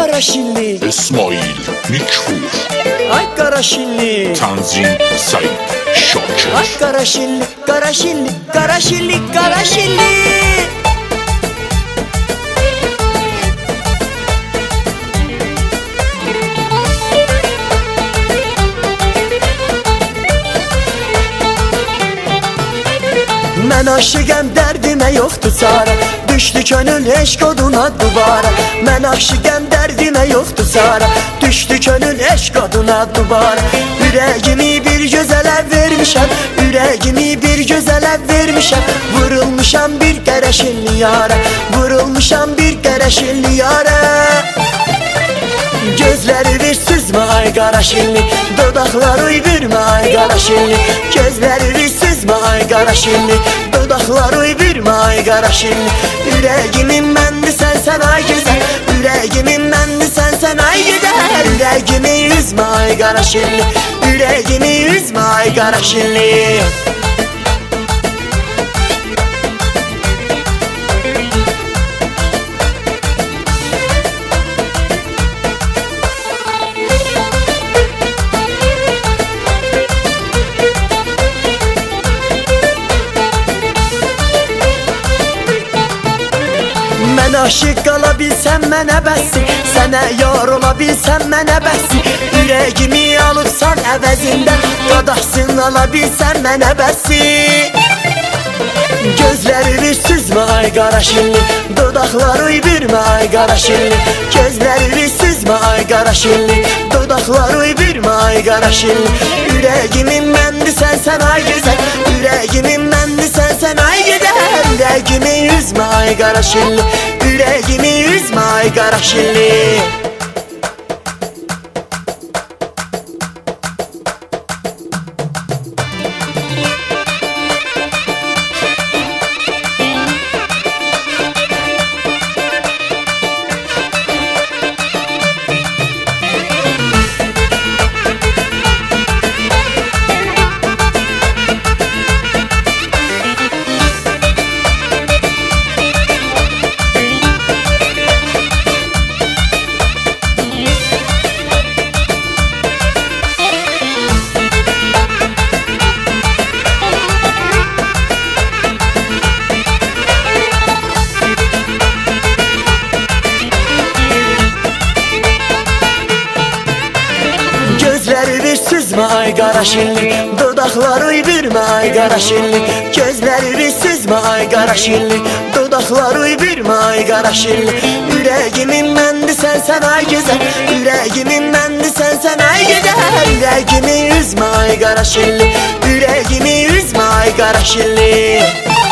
Karaşilli, İsmail Nikfur, ay Karaşilli, Tanzim Said Şakir. ay Karaşilli, Karaşilli, Karaşilli, Karaşilli. Mən aşıqəm, dərdimə yoxdur çarə. Düşdü könül eşq oduna dubara. Mən aşıqəm, dərdimə yoxdur çarə. Düşdü könül eşq oduna dubara. Ürəyimi bir gözələ vermişəm, ürəyimi bir gözələ vermişəm. Vurulmuşam bir qəraşilli yara, vurulmuşam bir qəraşilli yara. Gözləri bir süzmə ay Qaraşilli, dodaqlar uydurma ay Qaraşilli. Gözləri bir süzmə ay Qaraşilli, dodaqlar uydurma ay Qaraşilli. Ürəyimin məndisən sən ay gözəl, ürəyimin məndisən sən ay gözəl. Ürəyimi üzmə ay Qaraşilli, ürəyimi üzmə ay Qaraşilli. Mən aşıq qala bilsəm mənə bəssin, sənə yar ola bilsəm mənə bəssin. Ürəyimi alıbsan əvəzində, qadahsın ala bilsəm mənə bəssin. Gözləri bir süzmə ay Qaraşilli, dodaqlar uydurma ay Qaraşilli. Gözləri bir süzmə ay Qaraşilli, dodaqlar uydurma ay Qaraşilli. Ürəyimin məndisən sən ay gözəl, ürəyimin məndisən sən ay gözəl. Ürəyimi üzmə ay Qaraşilli, ürəyimi üzmə ay Qaraşilli. Gözləri bir süzmə ay Qaraşilli, dodaqlar uydurma ay Qaraşilli. Gözləri bir süzmə ay Qaraşilli, dodaqlar uydurma ay Qaraşilli. Ürəyimin məndisən sən ay gözəl, ürəyimin məndisən sən ay gözəl. Ürəyimi üzmə ay Qaraşilli, ürəyimi üzmə ay Qaraşilli.